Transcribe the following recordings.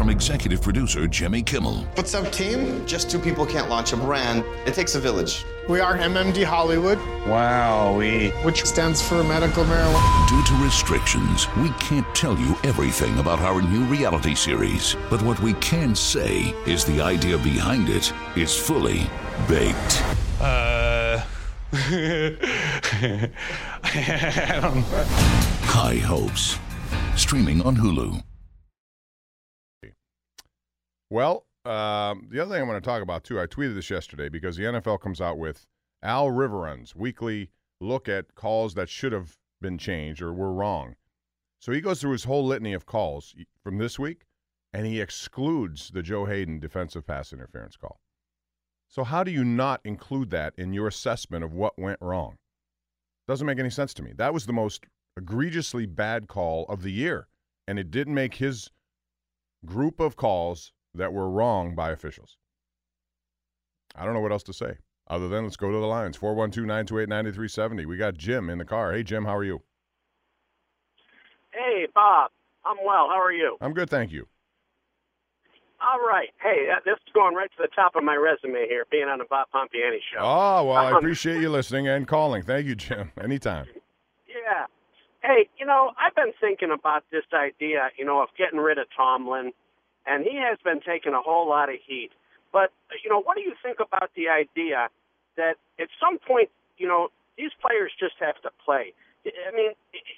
from executive producer Jimmy Kimmel. What's up, team? Just two people can't launch a brand. It takes a village. We are MMD Hollywood. Wowee. Which stands for medical marijuana. Due to restrictions, we can't tell you everything about our new reality series. But what we can say is the idea behind it is fully baked. I don't know. High Hopes. Streaming on Hulu. Well, the other thing I want to talk about, too, I tweeted this yesterday because the NFL comes out with Al Riveron's weekly look at calls that should have been changed or were wrong. So he goes through his whole litany of calls from this week, and he excludes the Joe Hayden defensive pass interference call. So how do you not include that in your assessment of what went wrong? Doesn't make any sense to me. That was the most egregiously bad call of the year, and it didn't make his group of calls that were wrong by officials. I don't know what else to say other than let's go to the lines. 412-928-9370. We got Jim in the car. Hey, Jim, how are you? Hey, Bob. I'm well. How are you? I'm good, thank you. All right. Hey, this is going right to the top of my resume here, being on the Bob Pompiani show. Oh, well, I appreciate you listening and calling. Thank you, Jim. Anytime. Yeah. Hey, I've been thinking about this idea, of getting rid of Tomlin, and he has been taking a whole lot of heat. But, what do you think about the idea that at some point, these players just have to play? I mean,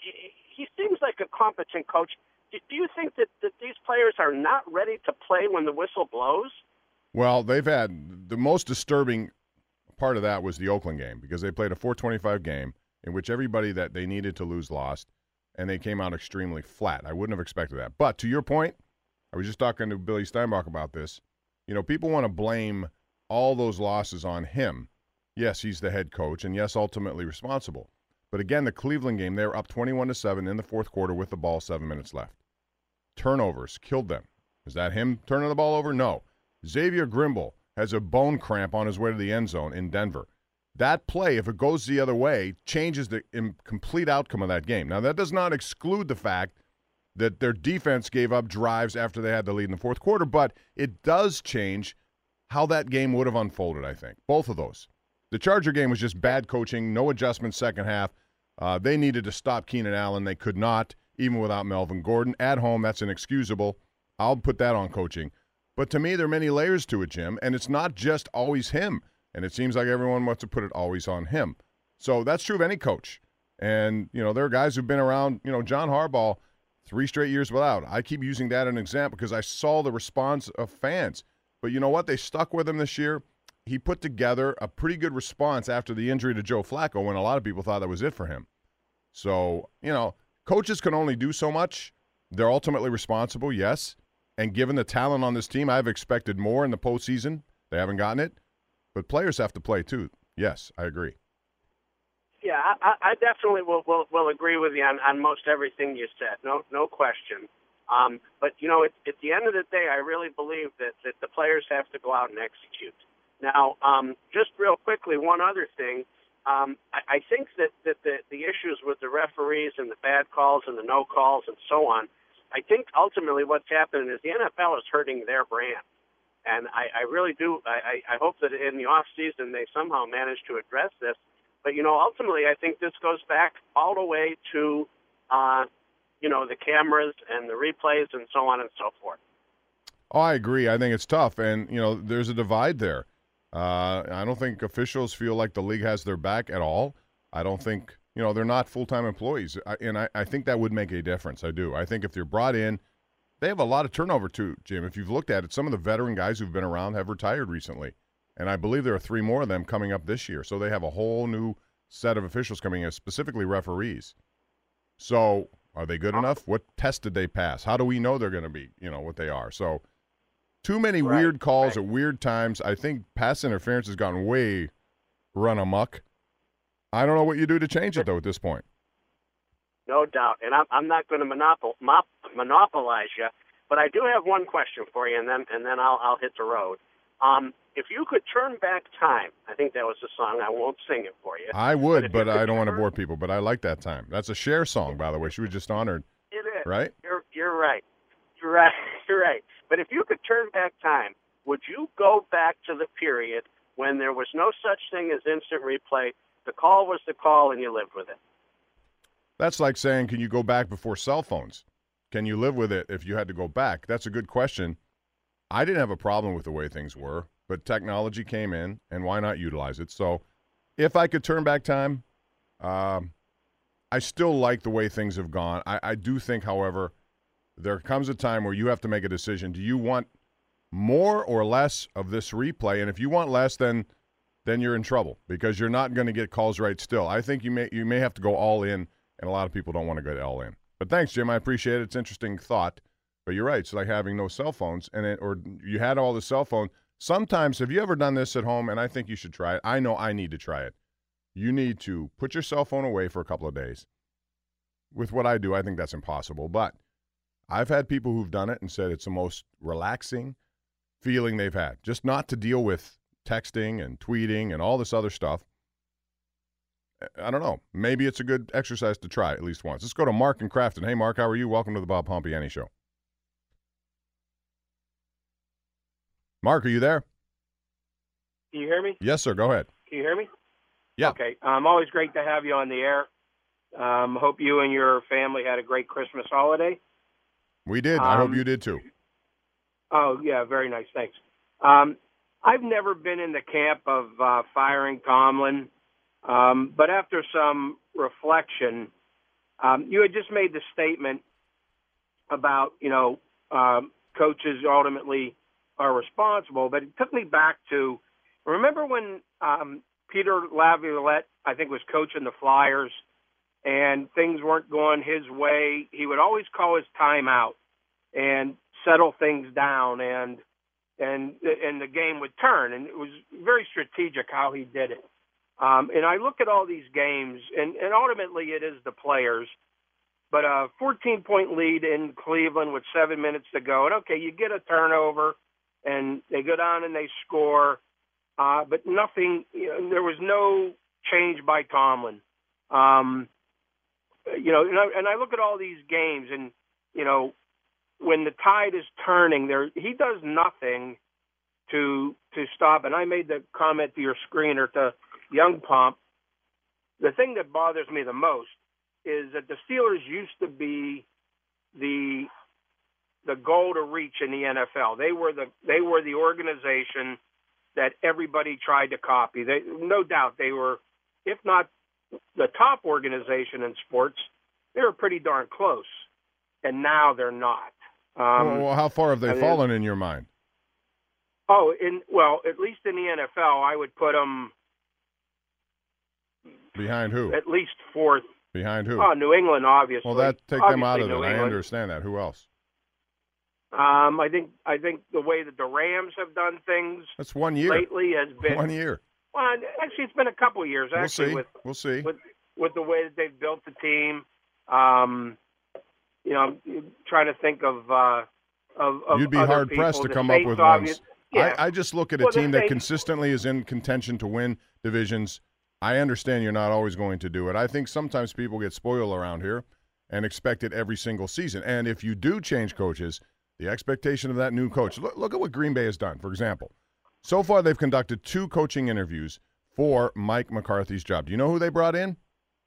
he seems like a competent coach. Do you think that these players are not ready to play when the whistle blows? Well, they've had the most disturbing part of that was the Oakland game because they played a 425 game in which everybody that they needed to lose lost, and they came out extremely flat. I wouldn't have expected that. But to your point, I was just talking to Billy Steinbach about this. People want to blame all those losses on him. Yes, he's the head coach, and yes, ultimately responsible. But again, the Cleveland game, they were up 21-7 in the fourth quarter with the ball 7 minutes left. Turnovers killed them. Is that him turning the ball over? No. Xavier Grimble has a bone cramp on his way to the end zone in Denver. That play, if it goes the other way, changes the complete outcome of that game. Now, that does not exclude the fact that their defense gave up drives after they had the lead in the fourth quarter, but it does change how that game would have unfolded, I think. Both of those. The Charger game was just bad coaching, no adjustments second half. They needed to stop Keenan Allen. They could not, even without Melvin Gordon. At home, that's inexcusable. I'll put that on coaching. But to me, there are many layers to it, Jim, and it's not just always him. And it seems like everyone wants to put it always on him. So that's true of any coach. And, there are guys who've been around, John Harbaugh, 3 straight years without. I keep using that as an example because I saw the response of fans. But you know what? They stuck with him this year. He put together a pretty good response after the injury to Joe Flacco when a lot of people thought that was it for him. So, coaches can only do so much. They're ultimately responsible, yes. And given the talent on this team, I've expected more in the postseason. They haven't gotten it. But players have to play, too. Yes, I agree. Yeah, I definitely will agree with you on most everything you said. No question. But, at the end of the day, I really believe that the players have to go out and execute. Now, just real quickly, one other thing. I think that the issues with the referees and the bad calls and the no calls and so on, I think ultimately what's happening is the NFL is hurting their brand. And I really do. I hope that in the off season they somehow manage to address this. But, ultimately I think this goes back all the way to, the cameras and the replays and so on and so forth. Oh, I agree. I think it's tough. And, there's a divide there. I don't think officials feel like the league has their back at all. I don't think, they're not full-time employees. I think that would make a difference. I do. I think if they're brought in, they have a lot of turnover too, Jim. If you've looked at it, some of the veteran guys who've been around have retired recently. And I believe there are 3 more of them coming up this year. So they have a whole new set of officials coming in, specifically referees. So are they good enough? What test did they pass? How do we know they're going to be, what they are? So too many weird calls at weird times. I think pass interference has gotten way run amok. I don't know what you do to change it, though, at this point. No doubt. And I'm not going to monopolize you, but I do have one question for you, and then I'll hit the road. If you could turn back time, I think that was the song. I won't sing it for you. I would, but I don't want to bore people. But I like that time. That's a Cher song, by the way. She was just honored. It is. Right? You're right. You're right. You're right. But if you could turn back time, would you go back to the period when there was no such thing as instant replay? The call was the call, and you lived with it. That's like saying, can you go back before cell phones? Can you live with it if you had to go back? That's a good question. I didn't have a problem with the way things were, but technology came in, and why not utilize it? So if I could turn back time, I still like the way things have gone. I do think, however, there comes a time where you have to make a decision. Do you want more or less of this replay? And if you want less, then you're in trouble because you're not going to get calls right still. I think you may have to go all in, and a lot of people don't want to go all in. But thanks, Jim. I appreciate it. It's an interesting thought. But you're right. It's like having no cell phones, or you had all the cell phone. Sometimes, have you ever done this at home? And I think you should try it. I know I need to try it. You need to put your cell phone away for a couple of days. With what I do, I think that's impossible. But I've had people who've done it and said it's the most relaxing feeling they've had. Just not to deal with texting and tweeting and all this other stuff. I don't know. Maybe it's a good exercise to try at least once. Let's go to Mark in Crafton. Hey, Mark, how are you? Welcome to the Bob Pompiani Show. Mark, are you there? Can you hear me? Yes, sir. Go ahead. Can you hear me? Yeah. Okay. Always great to have you on the air. Hope you and your family had a great Christmas holiday. We did. I hope you did too. Oh, yeah. Very nice. Thanks. I've never been in the camp of firing Tomlin, but after some reflection, you had just made the statement about, coaches ultimately are responsible, but it took me back to, remember when Peter Laviolette, I think, was coaching the Flyers, and things weren't going his way. He would always call his timeout and settle things down, and the game would turn. And it was very strategic how he did it. And I look at all these games, and ultimately it is the players. But a 14-point lead in Cleveland with 7 minutes to go, and okay, you get a turnover, and they go down and they score, but nothing. There was no change by Tomlin. And I look at all these games, and when the tide is turning, he does nothing to stop. And I made the comment to your screener, to Young Pomp. The thing that bothers me the most is that the Steelers used to be the goal to reach in the NFL. They were the organization that everybody tried to copy. No doubt they were, if not the top organization in sports, they were pretty darn close. And now they're not. Well, how far have they fallen in your mind? Oh, at least in the NFL, I would put them behind who? At least fourth. Behind who? Oh, New England, obviously. Well, take them out of it. I understand that. Who else? I think the way that the Rams have done things. That's 1 year. Lately has been 1 year. Well, actually, it's been a couple of years. Actually, we'll see. With the way that they've built the team, I'm trying to think of You'd be hard pressed to come up with ones. Yeah. I just look at a team that consistently is in contention to win divisions. I understand you're not always going to do it. I think sometimes people get spoiled around here and expect it every single season. And if you do change coaches, the expectation of that new coach. Look at what Green Bay has done, for example. So far, they've conducted 2 coaching interviews for Mike McCarthy's job. Do you know who they brought in?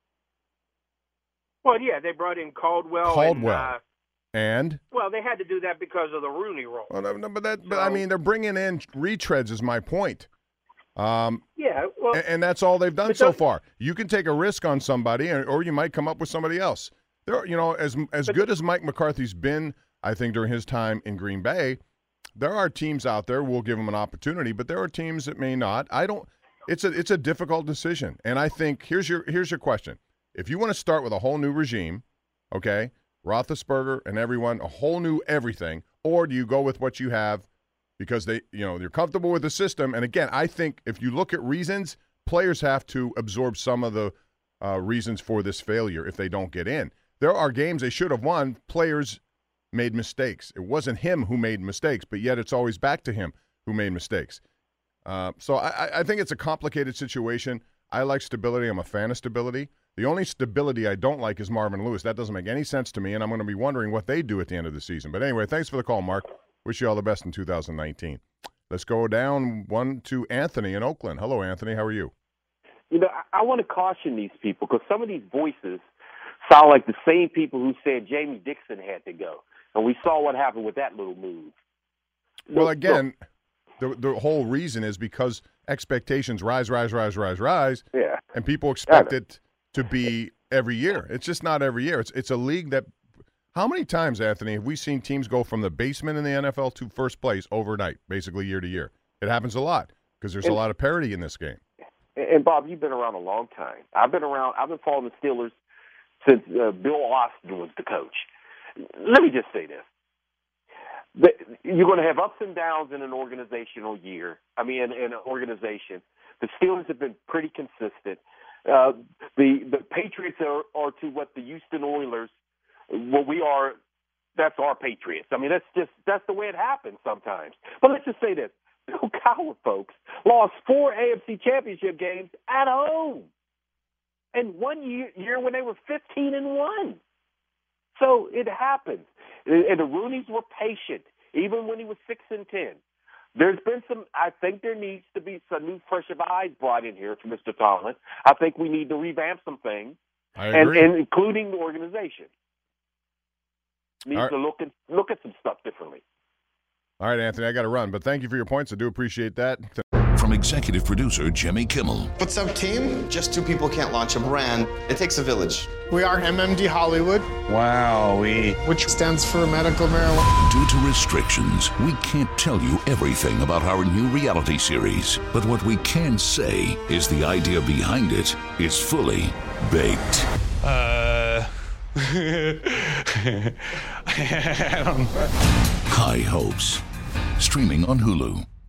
Well, yeah, they brought in Caldwell. And? Well, they had to do that because of the Rooney Rule. Well, no, but I mean, they're bringing in retreads is my point. Yeah, well, and that's all they've done so far. You can take a risk on somebody, or you might come up with somebody else. There, as good as Mike McCarthy's been, I think during his time in Green Bay, there are teams out there who will give him an opportunity, but there are teams that may not. It's a difficult decision, and I think here's your question: if you want to start with a whole new regime, okay, Roethlisberger and everyone, a whole new everything, or do you go with what you have? Because they're comfortable with the system. And again, I think if you look at reasons, players have to absorb some of the reasons for this failure if they don't get in. There are games they should have won. Players made mistakes. It wasn't him who made mistakes, but yet it's always back to him who made mistakes. So I think it's a complicated situation. I like stability. I'm a fan of stability. The only stability I don't like is Marvin Lewis. That doesn't make any sense to me, and I'm going to be wondering what they do at the end of the season. But anyway, thanks for the call, Mark. Wish you all the best in 2019. Let's go down one to Anthony in Oakland. Hello, Anthony. How are you? You know, I want to caution these people because some of these voices sound like the same people who said Jamie Dixon had to go. And we saw what happened with that little move. Well, again, the whole reason is because expectations rise, yeah, and people expect it to be every year. It's just not every year. It's a league that – how many times, Anthony, have we seen teams go from the basement in the NFL to first place overnight, basically year to year? It happens a lot because there's a lot of parity in this game. And, Bob, you've been around a long time. I've been following the Steelers since Bill Austin was the coach. Let me just say this. You're going to have ups and downs in an organizational year. In an organization. The Steelers have been pretty consistent. The Patriots are to what the Houston Oilers, what we are, that's our Patriots. That's the way it happens sometimes. But let's just say this. Bill Cowher, folks, lost 4 AFC championship games at home. And one year when they were 15-1. So it happens. And the Rooneys were patient, even when he was 6-10. There's been I think there needs to be some new fresh eyes brought in here for Mr. Tomlin. I think we need to revamp some things, and including the organization. Needs to look at some stuff differently. All right, Anthony, I got to run, but thank you for your points. I do appreciate that. From executive producer Jimmy Kimmel. What's up, team? Just 2 people can't launch a brand. It takes a village. We are MMD Hollywood, Wowee. which stands for medical marijuana. Due to restrictions, we can't tell you everything about our new reality series. But what we can say is the idea behind it is fully baked. I don't know. High Hopes. Streaming on Hulu.